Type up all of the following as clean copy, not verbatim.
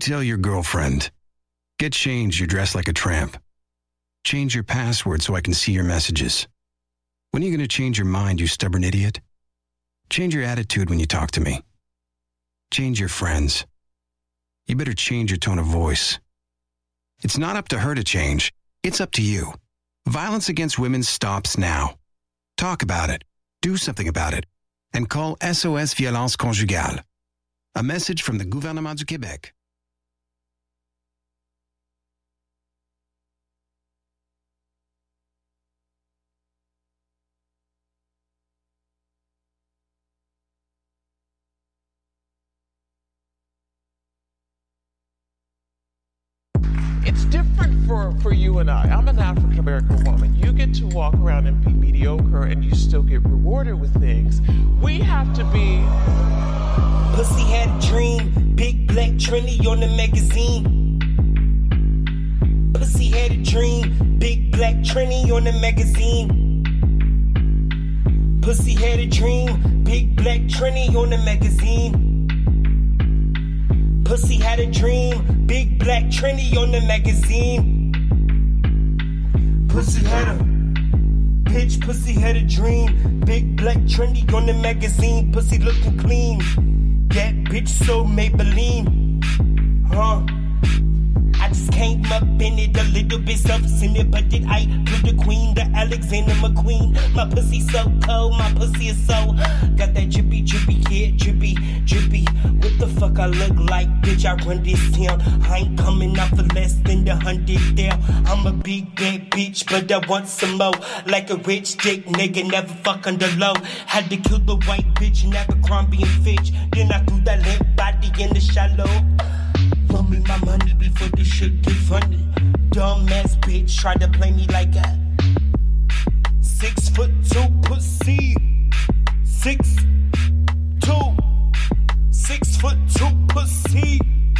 tell your girlfriend, get changed, you're dressed like a tramp. Change your password so I can see your messages. When are you going to change your mind, you stubborn idiot? Change your attitude when you talk to me. Change your friends. You better change your tone of voice. It's not up to her to change. It's up to you. Violence against women stops now. Talk about it. Do something about it. And call SOS Violence Conjugale. A message from the Gouvernement du Québec. It's different for you and I. I'm an African American woman. You get to walk around and be mediocre and you still get rewarded with things. We have to be... Pussy had a dream, big black Trini on the magazine. Pussy had a dream, big black Trini on the magazine. Pussy had a dream, big black Trini on the magazine. Pussy had a dream, big black Trini on the magazine. Pussy had a bitch, pussy had a dream, big black Trini on the magazine. Pussy looking clean, that bitch so Maybelline, huh? I just came up in it, a little bit self-centered, but did I do the queen, the Alexander McQueen? My pussy so cold, my pussy is so got that drippy, drippy, yeah, drippy, drippy. What the fuck I look like, bitch? I run this town. I ain't coming out for less than the 100 there. I'm a big bad bitch, but I want some more. Like a rich dick nigga, never fuck under low. Had to kill the white bitch in Abercrombie and Fitch. Then I threw that limp body in the shallow. Run me my money before this shit get funny. Dumbass bitch try to play me like a 6'2" pussy. 6'2", 6'2" pussy.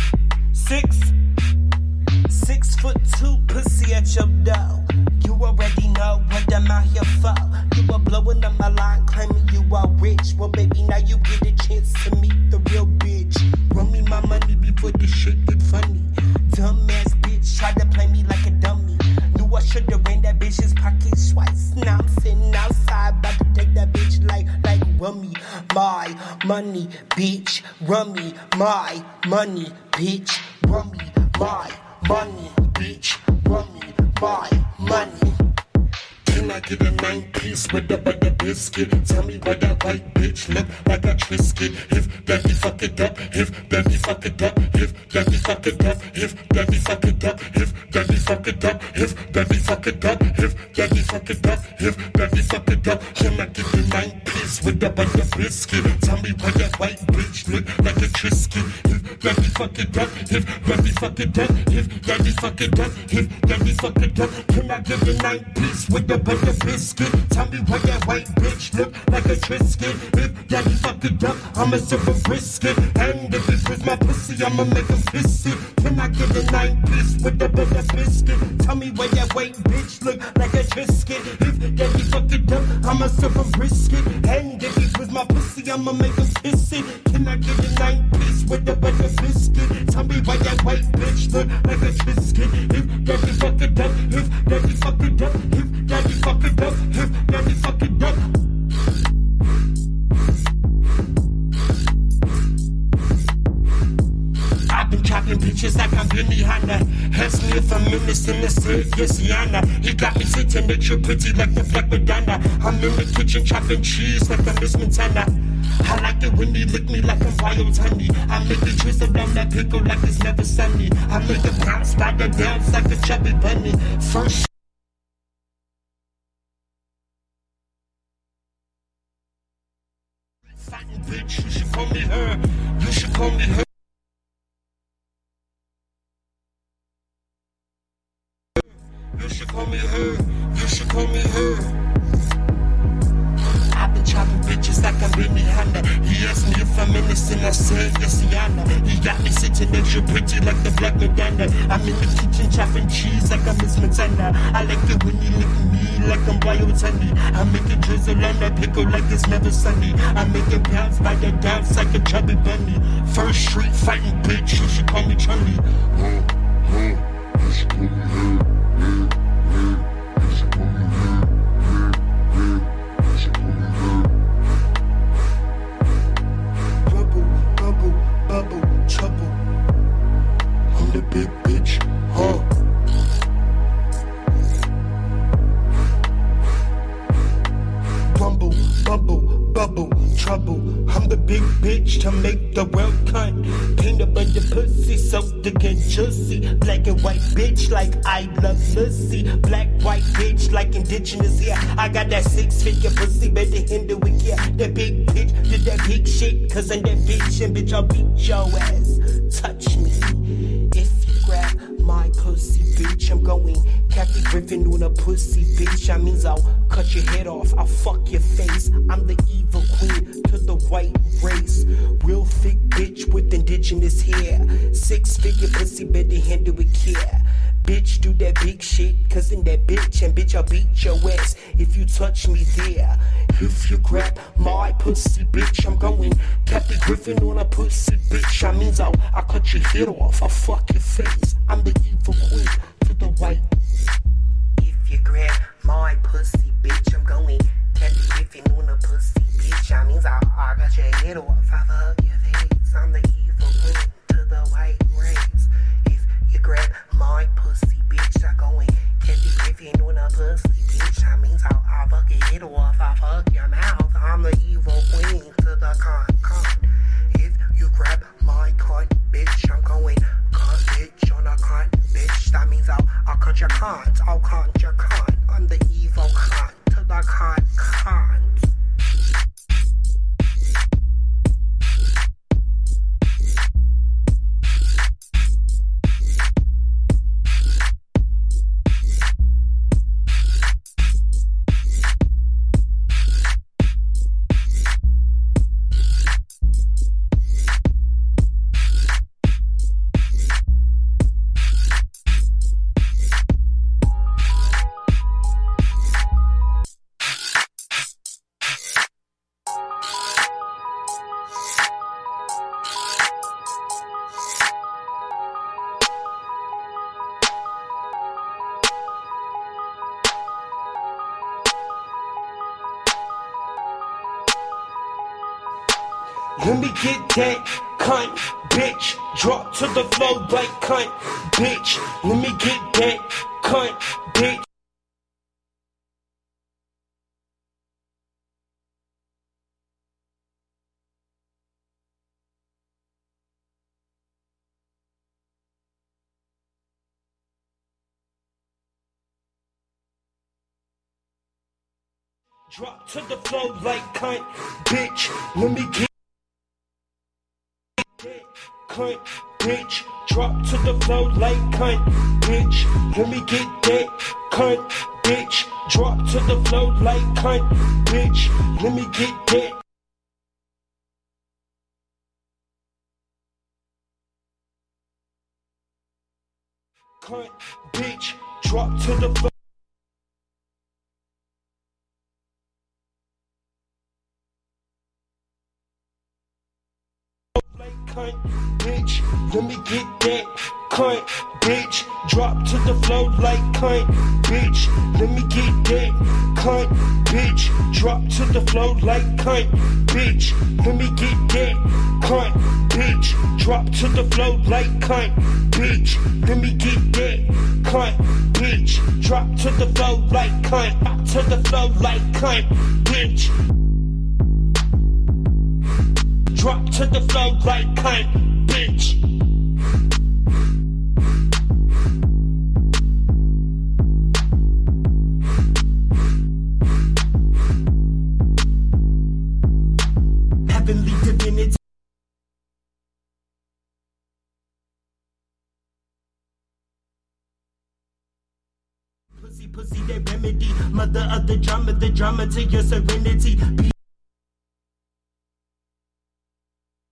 6'2" pussy at your door. You already know what I'm out here for. You were blowing up my line, claiming you are rich. Well, baby, now you get a chance to meet the real bitch. Run me my money before this shit get funny. Dumbass bitch tried to play me like a dummy. Knew I should've ran that bitch's pockets twice. Now I'm sitting outside, about to take that bitch like rummy. My money, bitch, rummy. My money, bitch, rummy. My money, bitch, rummy. My money. Can I get a 9-piece with a butter biscuit? Tell me why that white bitch look like a Triscuit. If that be fuck it up, if that be fuck it up, if that be fuck it up, if that be fuck it up, if that be fuck it up, if that be fuck it up, if that be fuck it up, if that be fuck it up. Can I get a 9-piece with a butter biscuit? Tell me why that white bitch look like a Triscuit. If that be fuck it up, if that be fuck it up, if that be fuck it up, if that be fuck it up. Can I get a 9-piece with a butter biscuit? Tell me why that white bitch look like a Triscuit. If daddy fuck it up, I'ma serve a brisket. And if it was my pussy, I'ma make him piss it. Can I get a 9-piece with a butter biscuit? Tell me why that white bitch look like a Triscuit. If daddy fuck it up, I'ma serve a brisket. And if it was my pussy, I'ma make him piss it. Can I get a 9-piece with a butter biscuit? Tell me why that white bitch look like a Triscuit. If daddy fuck it up, if daddy fuck it up, if daddy fuck it up, if daddy fuck it up. I've been chopping bitches like I'm Benny Hanna. Ask me if I'm innocent, I said yes, Yana. He got me sitting at you pretty like the Black Madonna. I'm in the kitchen chopping cheese like I'm Miss Montana. I like it when they lick me like I'm wild honey. I make it twist around that pickle like it's never sunny. I make it bounce by the dance like a chubby bunny. First bitch, you should call me her. You should call me her. You should call me her. You should call me her. I've been chopping bitches like I'm Benny Hanna. He asked me if I I'm innocent, I said, yes, Yana. He got me sitting extra pretty like the Black Madonna. I'm in the kitchen chopping cheese like I'm Miss Montana. I like it when you lick me like I'm wild honey. I make it drizzle on that pickle like it's never sunny. I make it bounce by the dance like a chubby bunny. First street fighting bitch, you should call me Chun-Li. You should call me her. Bubble, trouble. I'm the big bitch, huh? Rumble, bubble, trouble. I'm the big bitch to make the world cunt. Peanut butter pussy, soaked again juicy. Black and white bitch like I love Lucy. Black, white bitch like indigenous, yeah. I got that 6-figure pussy, better hinder with, yeah. That big bitch did that big shit, cause I'm that bitch, and bitch I'll beat your ass. Touch me. If you grab my pussy, bitch, I'm going Kathy Griffin on a pussy, bitch. That means I'll cut your head off, I'll fuck your face. I'm the evil queen to the white race. Real thick bitch with indigenous hair. 6-figure pussy, better handle with care. Bitch, do that big shit, cause in that bitch, and bitch, I'll beat your ass if you touch me there. If you grab my pussy, bitch, I'm going Kathy Griffin on a pussy, bitch. That means I'll cut your head off, I'll fuck your face. I'm the evil queen to the white. If you grab my pussy, bitch, I'm going Kathy Griffin on a pussy, bitch. That means I'll cut your head off, I'll fuck your face. I'm the evil queen to the white race. If you grab my pussy, bitch, I'm going Kathy Griffin on a pussy, bitch. That means I'll fuck your head off, I'll fuck your mouth. I'm the evil queen to the cunt. If you grab my cunt, bitch, I'm going cunt, bitch, on a cunt, bitch. That means I'll cut your cunt, I'll cunt your cunt. I'm the evil cunt to the cunt. Let me get that cunt, bitch. Drop to the floor like cunt, bitch. Let me get that cunt, bitch. Drop to the floor like cunt, bitch. Let me get cunt, bitch. Drop to the floor like cunt, bitch. Let me get that cunt, bitch. Drop to the floor like cunt, bitch. Let me get that. Cunt, bitch. Drop to the floor. Cunt, bitch, let me get that cunt, bitch. Drop to the floor like cunt, bitch. Let me get that cunt, bitch. Drop to the floor like cunt, bitch. Let me get that cunt, bitch. Drop to the floor like cunt, bitch. Let me get that cunt, bitch. Drop to the floor like cunt, to the floor like cunt, bitch. Drop to the floor like cunt, bitch. Heavenly divinity. Pussy, that remedy. Mother of the drama to your serenity.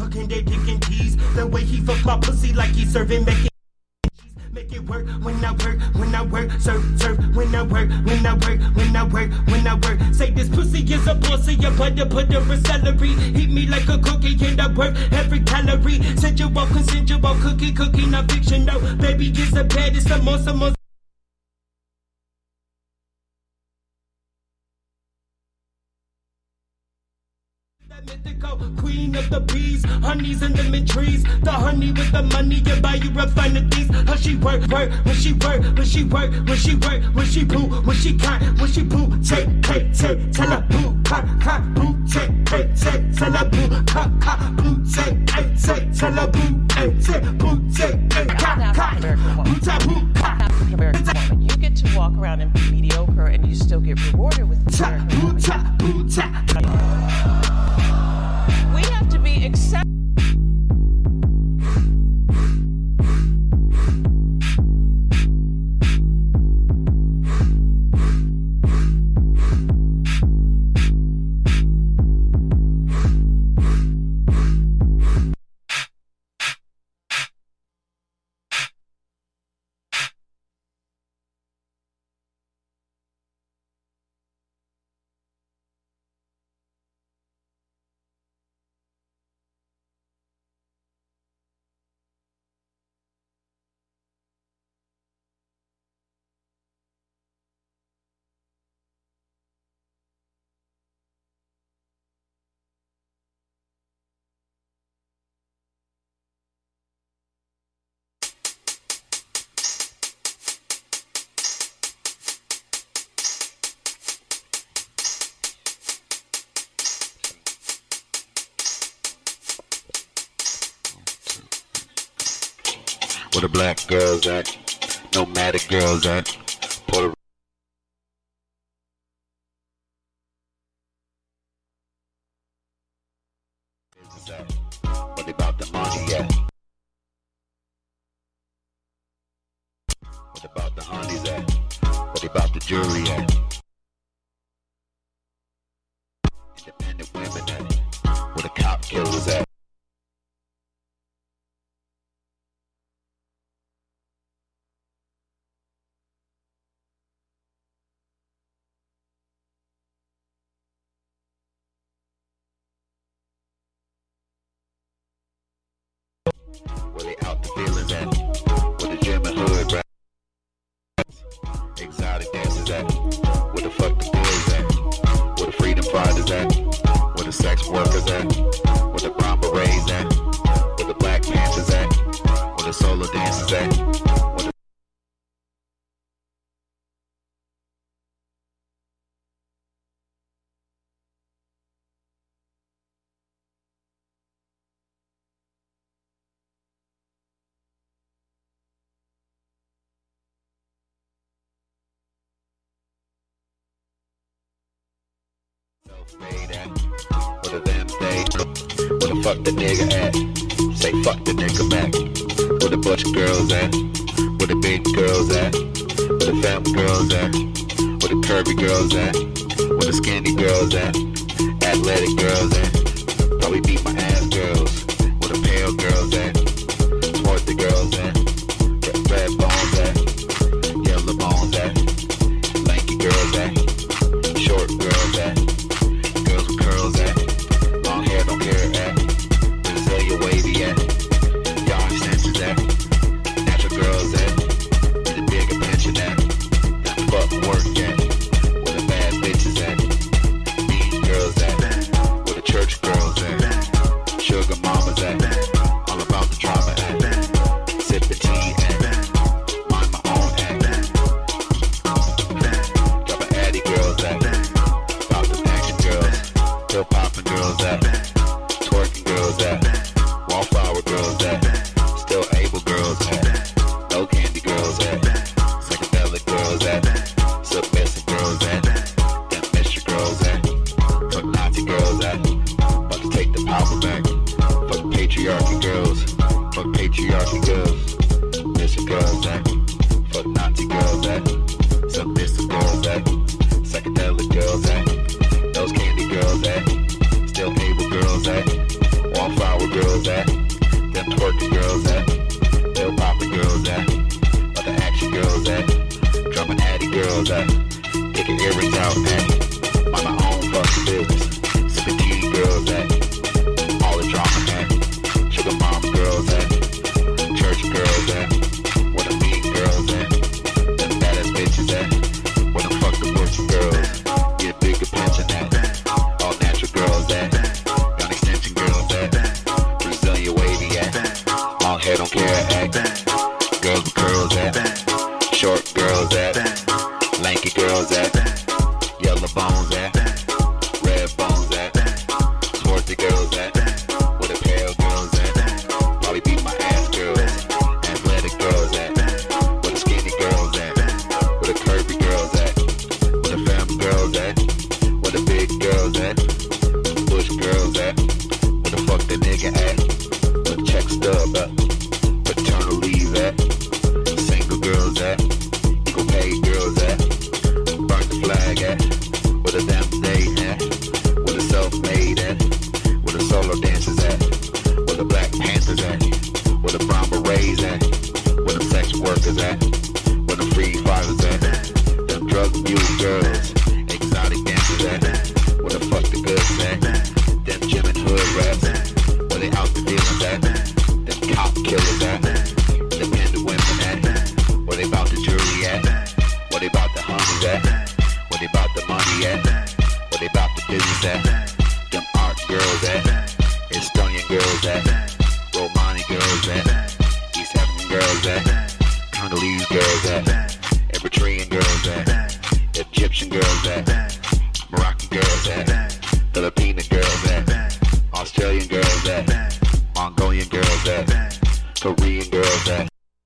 sucking that dick and tease. The way he fuck my pussy like he's serving mac and cheese. Make it work when I work, serve, when I work, when I work. Say this pussy is a pussy, you butter with celery. Eat me like a cookie and I work every calorie. Sensual, consensual, cookie, not fiction, no. Baby is the baddest, the most. Mythical queen of the bees, honeys and lemon trees. The honey with the money, you buy you refinities. How she work, when she work, when she poo, when she can't, when she poo, take, tell her poo, poo, take, tell her poo, poo, take, tell her poo, poo, take, You get to walk around and be mediocre and you still get rewarded with we have to be accepted. Where the black girls at? Nomadic girls at? Puerto What about the money at? What about the honeys at? What about the jewelry at? Independent women at? Where the cop killers at? Where they out the feelings at? Where the gym and hood rap? Exotic dancers at? Where the fuck the boys at? Where the freedom fighters at? Where the sex workers at? Where the brown berets at? Where the black panthers at? Where the solo dancers at? Where the self-made at? Where the them they? Where the fuck the nigga at? Say fuck the nigga back. Where the butch girls at? Where the big girls at? Where the fat girls at? Where the curvy girls at? Where the skinny girls at? Athletic girls at? Probably beat my ass girls. Where the pale girls at? Sport the girls at? Red bones at? Yellow bones at? Lanky girls at? Short girls at? Girls with curls at? Long hair don't care at? Brazilian wavy at? Young senses at? Natural girls at? Where the bigger pension at? That fuck work at? Where the bad bitches at? Mean girls at? Where the church girls at? Sugar mamas at? All about the drama at? Sip the tea at? Mind my own at? Drop an addy girls at? About the action girls? Hip hopping girls at? Twerking girls at? Wallflower girls at? Still able girls at? No candy girls at? Psychedelic girls at? Submissive girls at? Them mystery girls at? Fuck Nazi girls at? About to take the power back. Fuck patriarchy girls. Fuck patriarchy girls. Missing girls at? Fuck Nazi girls at? Submissive girls at? Psychedelic girls at? Those candy girls at? Still able at? Where the action girls at? Drum and addy girls at? Taking earrings out at? Mind my own fucking business. Sipping tea girls at? All the drama at? Sugar mom girls at? Church girls at? Where the mean girls at? Them badass bitches at? Where the fuck the working girls? Get bigger pension at? All natural girls at? Gun extension girls at? Brazilian wavy at? Long hair don't care at? Girls with curls at? Short girls at? Lanky girls at? Yellow bones at? Red bones at? Sporty girls at? Where the pale girls at? Probably beat my ass girls. Athletic girls at? Where the skinny girls at? Where the curvy girls at? Where the femme girls at? Where the big girls at? Bush girls at? Where the fuck the nigga at? Where the check stub at? Paternal leave at? Single girls at? Equal pay girls at? Burn the flag at? Where the damn day at? Where the self-made at? Where the solo dancers at? Where the Black Panthers at? Where the brown berets at? Where the sex workers at? Where the free fathers at? Them drug mule girls, exotic dancers at? Where the fuck the goods at? Them gym and hood rats, where they out the dealers at? Them cop killers at? Independent women at? Where they bout the jewelry at? Where they bout the honeys at? Where they bout the money at? Where they bout the business at? Them art girls at? Estonian girls at? Romani girls at? East African girls at? Congolese girls at? Eritrean girls at? Egyptian girls at? Moroccan girls at? Filipino girls at? Australian girls at? Mongolian girls at? Korean girls at?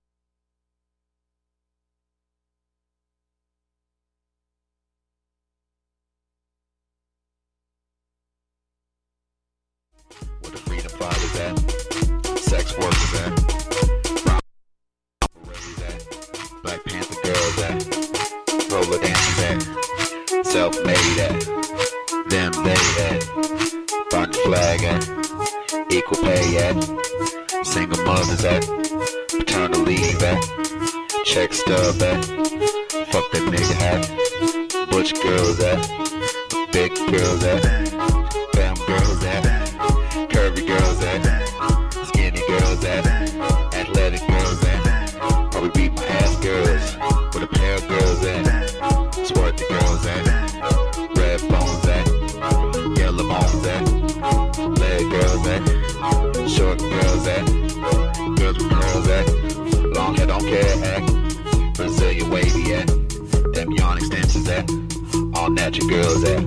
Where the freedom fighters at? Sex workers at? Brown berets at? Black Panther girls at? Roller dancers at? Self-made at? Them they at? Burn the flag at? Equal pay at? Single mothers at? Paternal leave at? Check stub at? Fuck that nigga at? Butch girls at? Big girls at? Femme girls at? Curvy girls at? Skinny girls at? Athletic girls at? Probably beat my ass girls. Where the pale girls at? Sporty girls at? Red bones at? Yellow bones at? Leg girls at? Short girls at? Girls with curls at? Long hair don't care at? Brazilian wavy at? Them yawn extensions at? All natural girls at?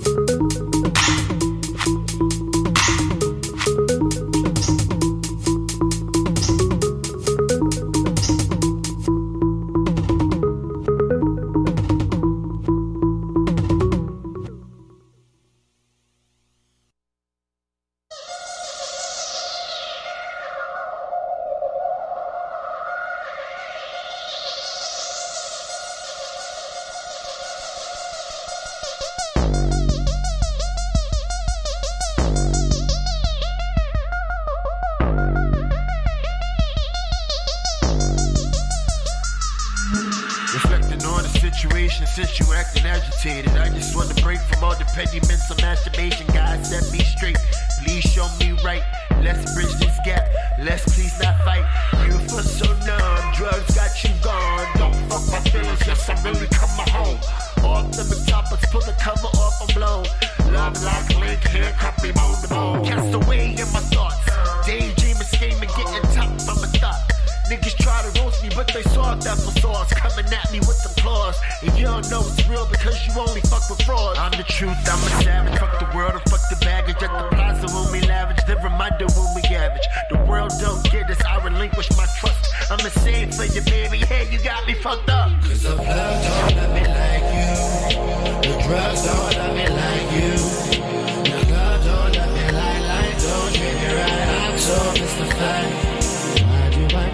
Since you acting agitated, I just want to break from all the petty mental masturbation. God set me straight, please show me right. Let's bridge this gap, let's please not fight. You feel so numb, drugs got you gone. Don't fuck my feelings, yes I'm really coming home. Off the topics, pull the cover off, I'm blown. Love like link, handcuff me bone to bone. Cast away in my thoughts, daydreaming, scheming, getting top from a thought. Niggas try to roast me, but they saw that for sauce. Coming at me with some claws. And you don't know it's real because you only fuck with frauds. I'm the truth, I'm a savage. Fuck the world and fuck the baggage. At the plaza when we lavish, the reminder when we average. The world don't get us, I relinquish my trust. I'm a save for you, baby. Hey, you got me fucked up. Cause the love don't love me like you. The drugs don't love me like you. The love don't love me like don't treat me right. I'm so mystified. Why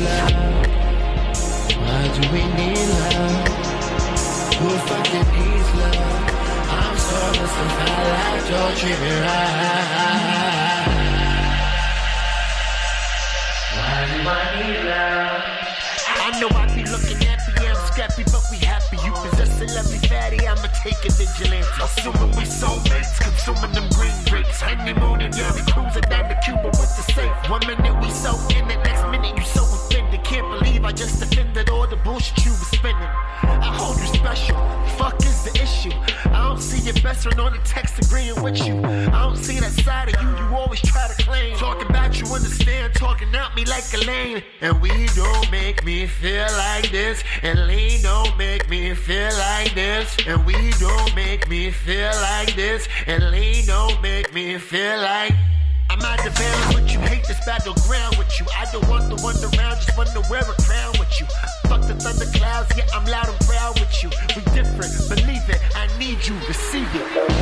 do we need love? Who fucking needs love? I'm so mystified, life don't treat me right. Why do I need love? I scrappy, but we happy. You possessing every fatty, I'ma take a vigilante. Assuming we soulmates, consuming them green grapes. Honeymooning, yeah, we cruising down to Cuba with the safe. 1 minute we so in the next minute you so offended. Can't believe I just offended all the bullshit you was spending. I hold you special, fuck is the issue? I don't see your best friend on the text agreeing with you. I don't see that side of you, you always try to claim. Talking about you understand, talking at me like a lane. And we don't make me feel like this, and lean don't make me feel like this. And we don't make me feel like this, and lean don't make me feel like. I'm out the balance with you, hate this battleground with you. I don't want to wander around, just want to wear a crown with you. Fuck the thunder clouds, yeah, I'm loud and proud with you. We different, believe it, I need you to see it.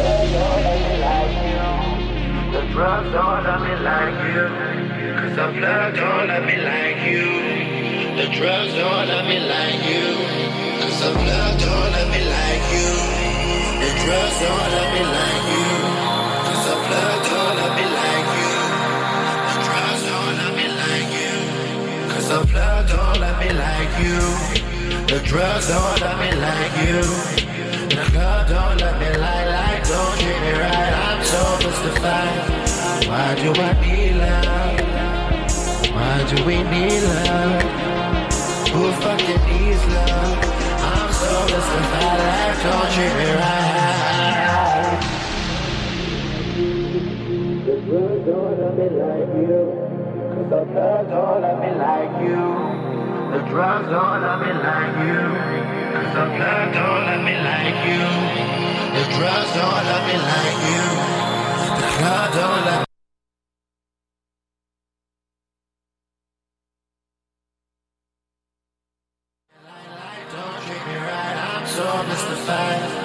The drugs don't love me like you, cause the blood don't love me like you. The drugs don't love me like you, cause the blood don't love me like you. The drugs don't love me like you, cause the blood don't love me like you. The drugs don't love me like you, cause the blood don't love me like you. The drugs don't love me like you. The blood don't love me like, don't treat me right. I'm so mystified. Why do I need love? Why do we need love? Who fucking needs love? I'm so mystified, like, don't treat me right. The drugs don't love me like you, cause the blood don't love me like you. The drugs don't love me like you, cause the blood don't love me like you. The drugs don't love me like you. The blood don't love me. Don't treat me right, I'm so mystified.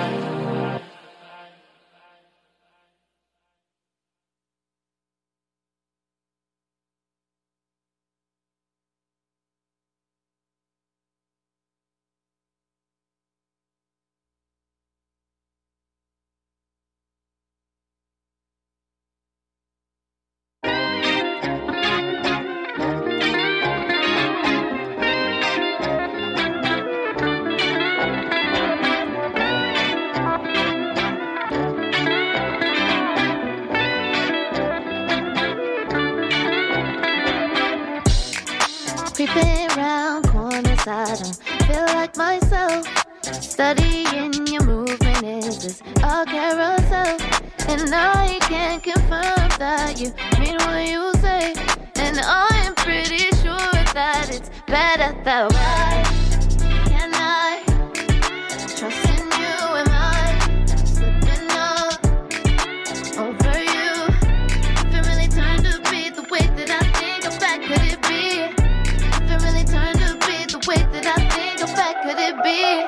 Creeping around corners, I don't feel like myself. Studying your movement is this a carousel, and I can't confirm that you mean what you say, and I'm pretty sure that it's better that way. Can I trust in you? Am I slipping up over you? If it really turned to be the way that I think of that, could it be? If it really turned to be the way that I think of that, could it be?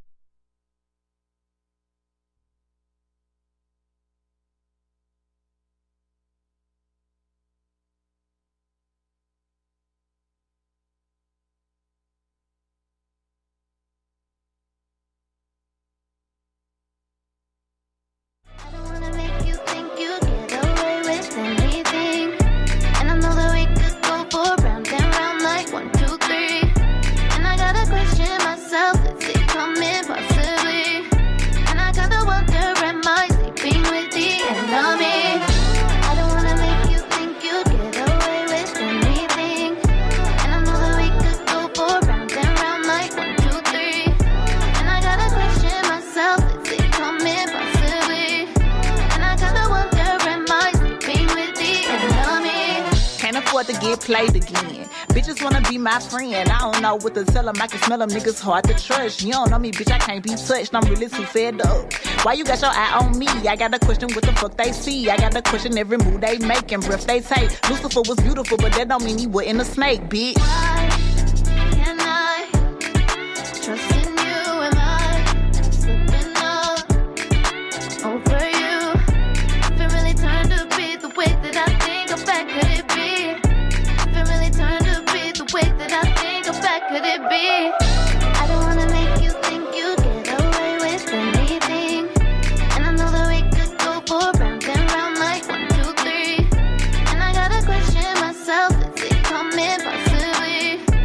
I don't wanna make you think you get away with anything, and I know that we could go for round and round like 1, 2, 3. And I gotta question myself, is it coming possibly? And I gotta wonder, am I sleeping with the enemy? I don't wanna make you think you get away with anything, and I know that we could go for round and round like 1, 2, 3. And I gotta question myself, is it coming possibly? And I gotta wonder, am I sleeping with the enemy? Can't afford to get played again. Bitches wanna be my friend. I don't know what to tell them. I can smell them niggas hard to trust. You don't know me, bitch. I can't be touched. I'm really too fed up. Why you got your eye on me? I got a question what the fuck they see. I got a question every move they make and breath they take. Lucifer was beautiful, but that don't mean he wasn't a snake, bitch. Why can I trust in you? Am I slipping up over you? If it really turned to be the way that I think of that, could it be? If it really turned to be the way that I think of that, could it be? I don't wanna make you think you get away with anything, and I know that we could go for round and round like 1, 2, 3. And I gotta question myself, is it coming possibly?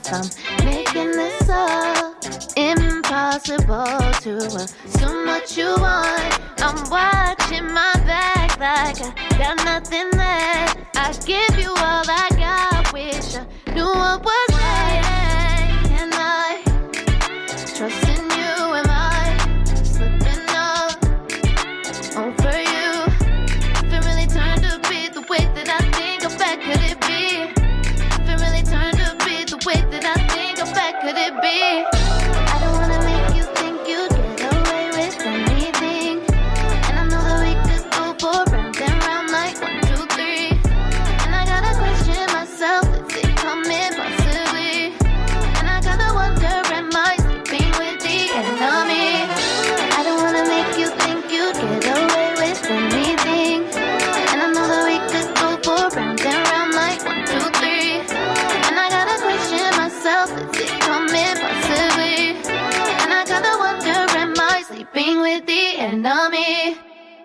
I'm making this all impossible to assume what you want. I'm watching my back like I got nothing there. I give you all I got, wish I knew what was right. And I trust in you, am I slipping up over you? If it really turned to be the way that I think of back, could it be? If it really turned to be the way that I think of back, could it be? I don't wanna make you think you'd get away with anything. And I know that we could go for round and round like 1, 2, 3. And I gotta question myself, is it coming possibly? And I gotta wonder, am I sleeping with the enemy? I don't wanna make you think you'd get away with anything. And I know that we could go for round and round like 1, 2, 3. And I gotta question myself, is it coming possibly? And I gotta wonder, am I sleeping with the enemy?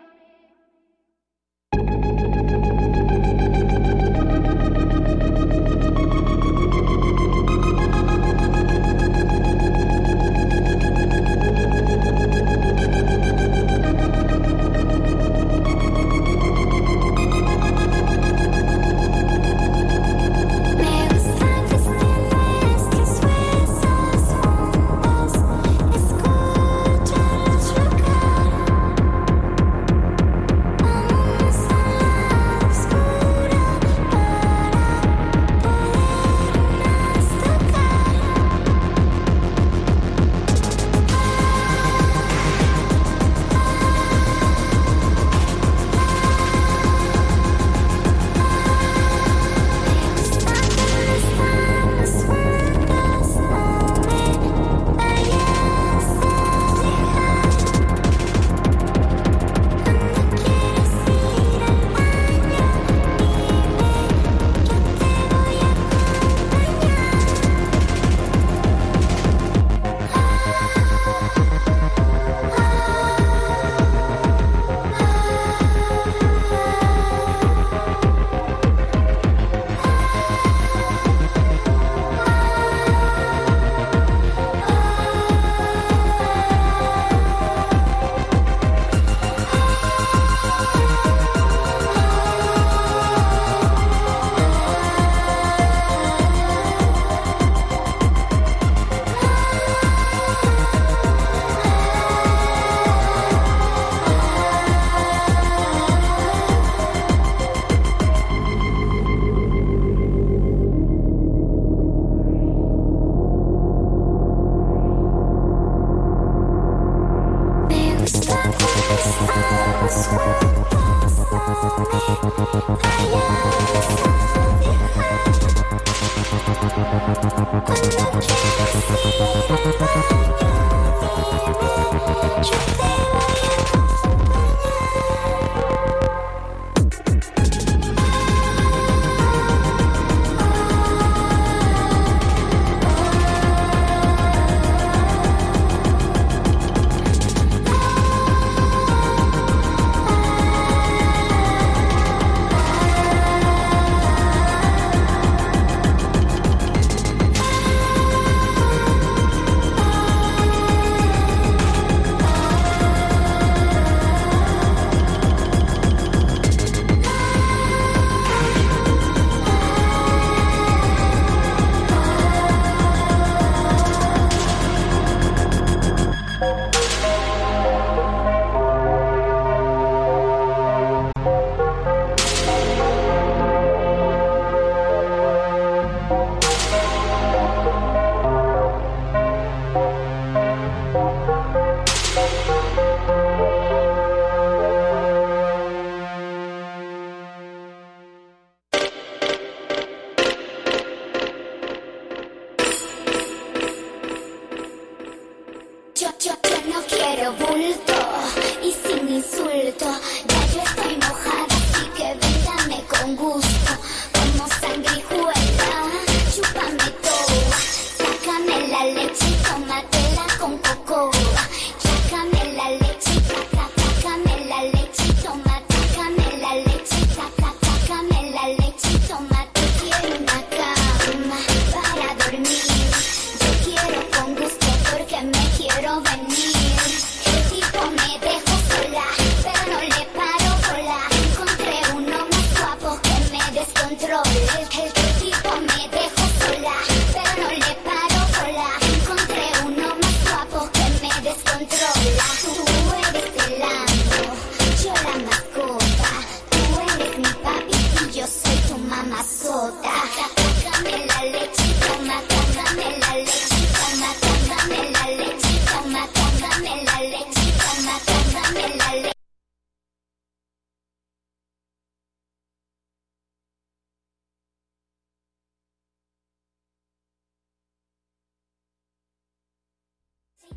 Yo no quiero bulto y sin insulto. Ya yo estoy mojada, así que véndame con gusto. Como sanguijuela, chúpame todo. Sácame la leche y tómatela con coco. Sácame la leche, sácame la leche y toma. Sácame la leche, sácame la leche y toma. Quiero una cama para dormir.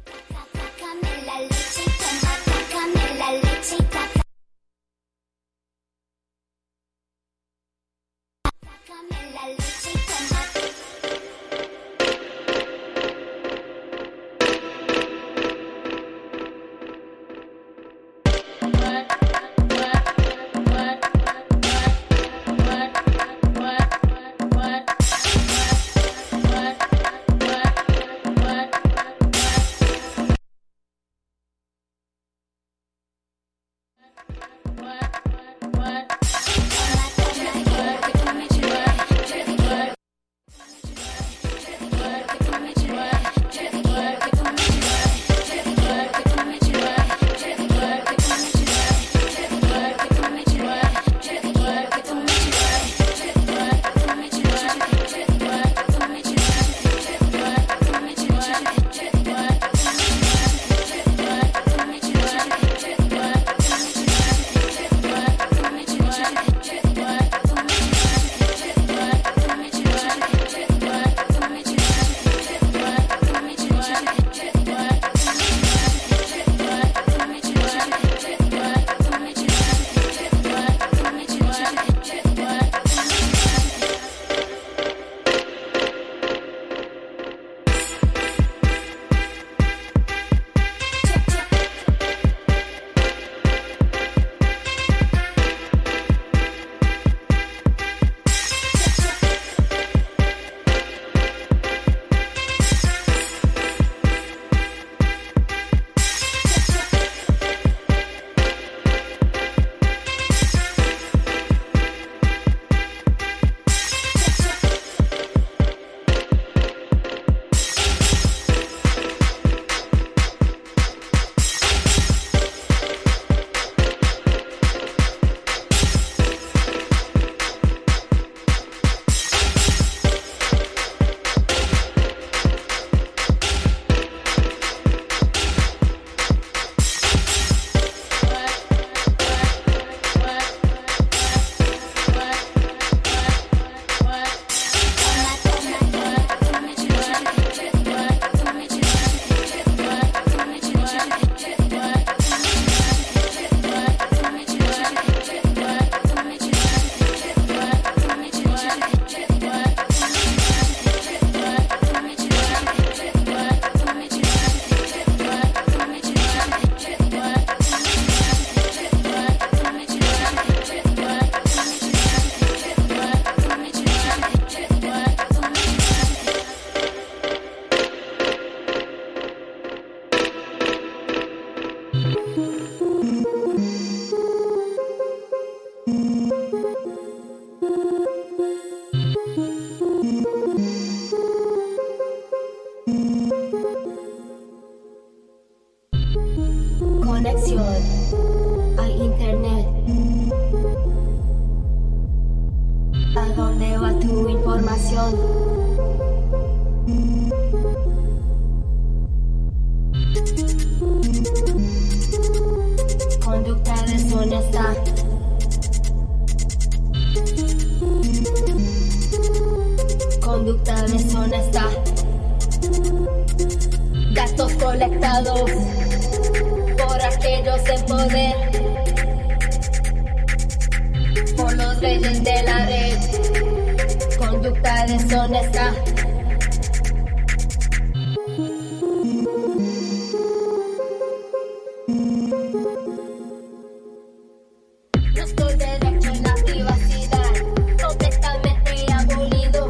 Sácame la leche y toma, sácame la leche y toma. Sácame la leche y toma. Conexión al internet. ¿A dónde va tu información? Conducta deshonesta. Conducta deshonesta. Datos colectados por aquellos en poder, por los reyes de la red. Conducta deshonesta. Nuestro derecho en la privacidad completamente abolido.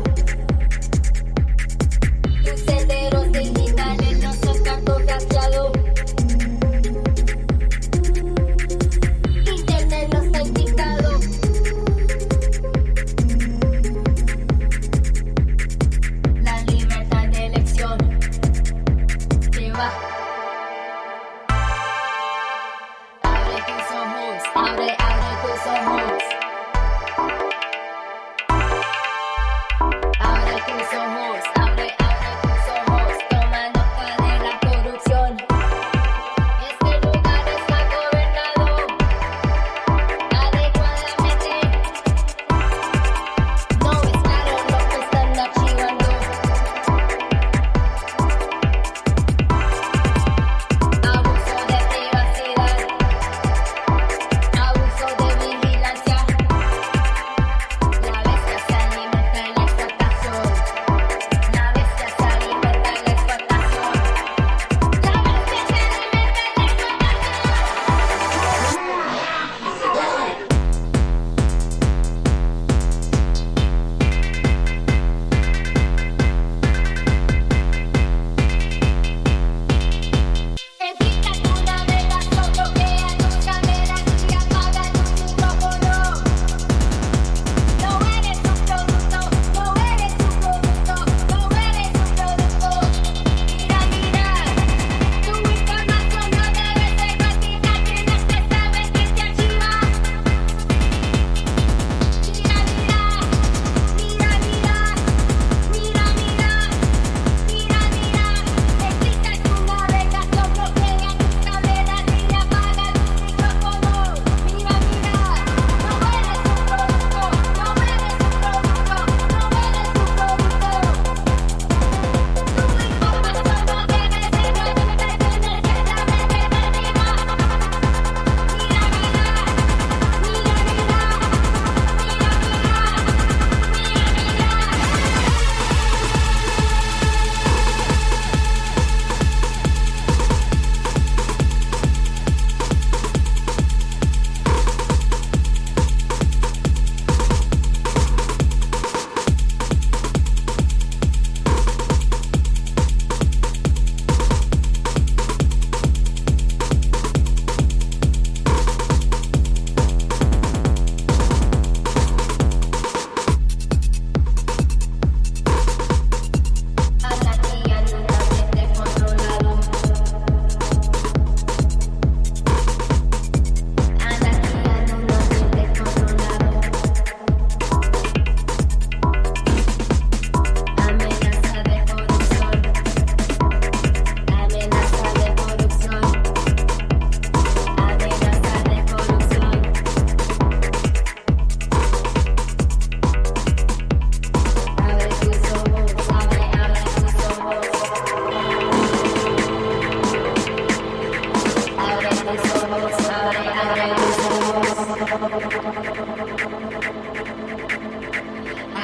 Tus senderos digitales no son cartografiados. Internet nos ha indicado.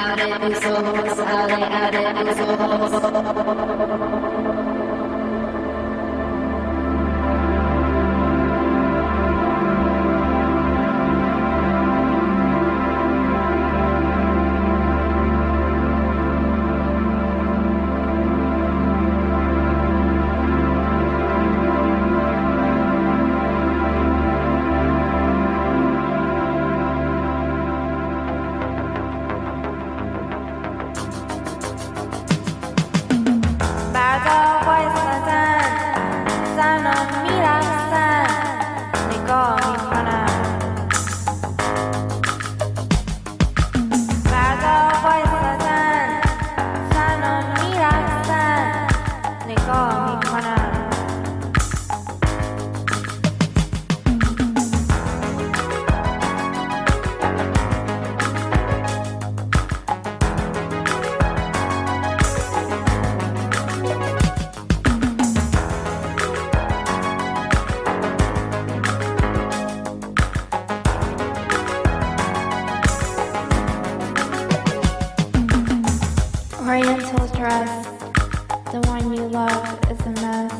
Oriental dress, the one you love is a mess.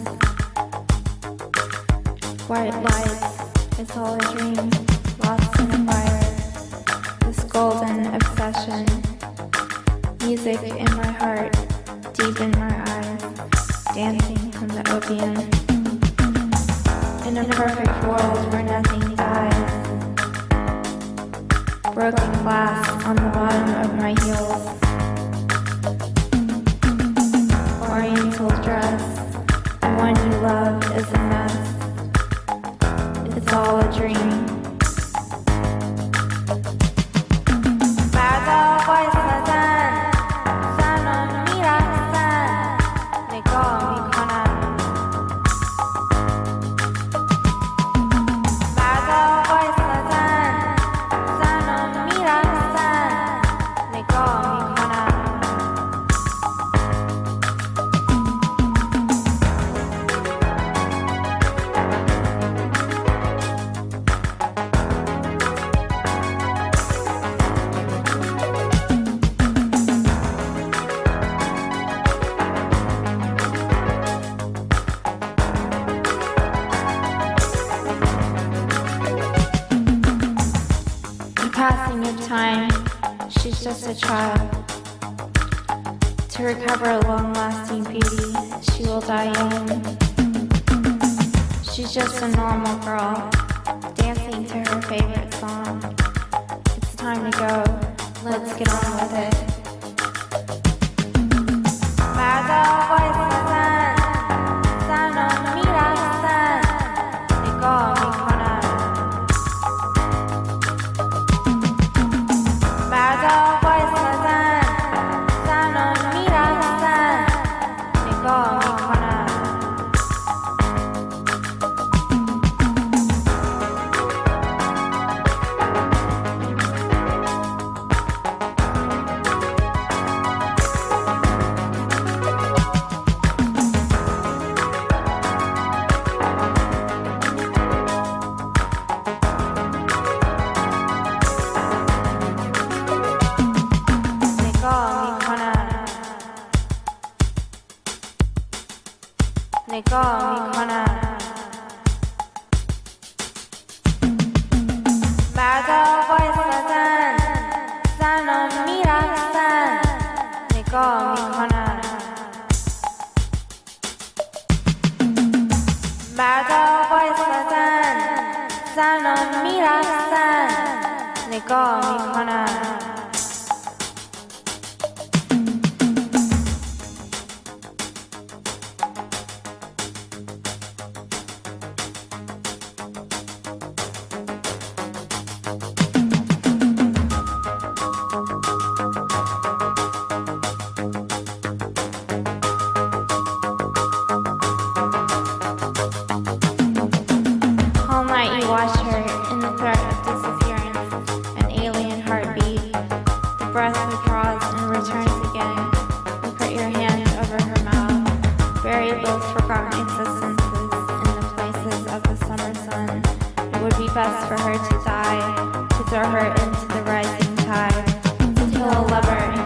White lights, it's all a dream, lost in a fire. This golden obsession, music in my heart, deep in my eyes, dancing from the opium. In a perfect world where nothing dies. Broken glass on the bottom of my heels. Oriental dress, the one you love is a mess. It's all a dream. Passing of time, she's just a child. To recover long-lasting beauty, she will die young. She's just a normal girl, dancing to her favorite song. It's time to go, let's get on with it. Best for her to die, to throw her into the rising tide, to kill a lover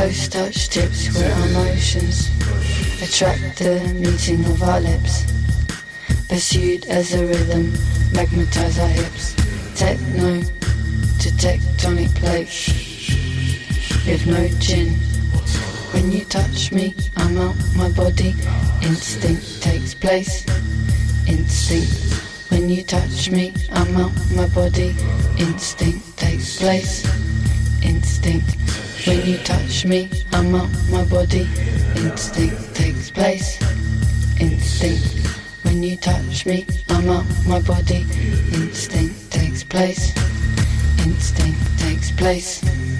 Close touch tips where our motions attract the meeting of our lips. Pursued as a rhythm, magnetize our hips. Techno to tectonic plates. With no gin. When you touch me, I'm out my body. Instinct takes place. Instinct. When you touch me, I'm out my body. Instinct takes place. Instinct. When you touch me, I'm out my body. Instinct takes place. Instinct. When you touch me, I'm out my body. Instinct takes place. Instinct takes place.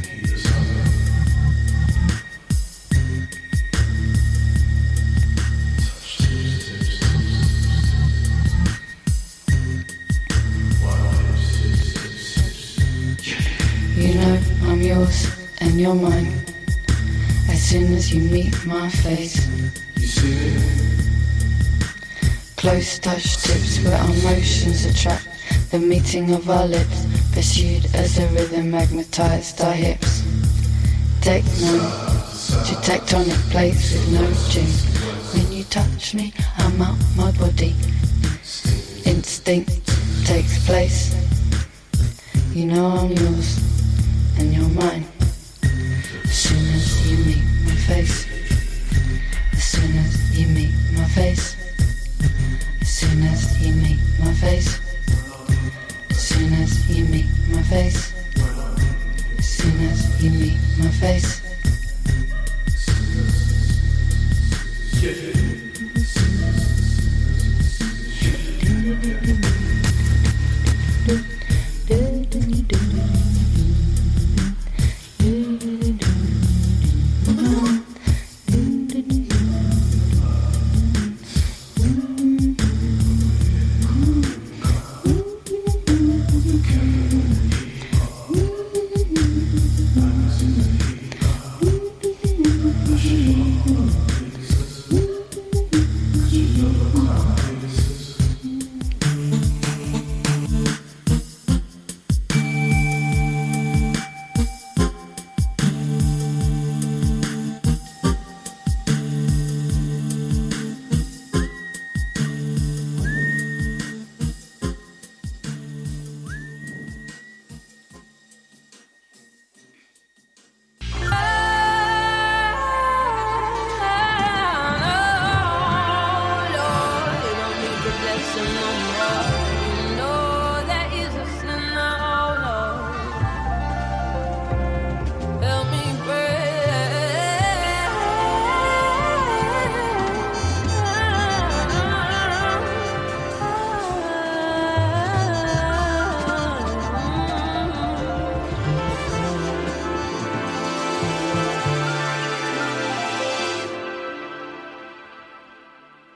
You know I'm yours and you're mine. As soon as you meet my face. You see it? Close touch tips where our motions attract the meeting of our lips. Pursued as a rhythm, magnetized our hips. Techno to tectonic plates with no gin. When you touch me, I'm out my body. Instinct takes place. You know I'm yours and you're mine. As soon as you meet my face. As soon as you meet my face. As soon as you meet my face. As soon as you meet my face. As soon as you meet my face.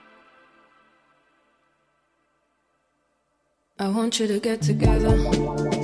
I want you to get together.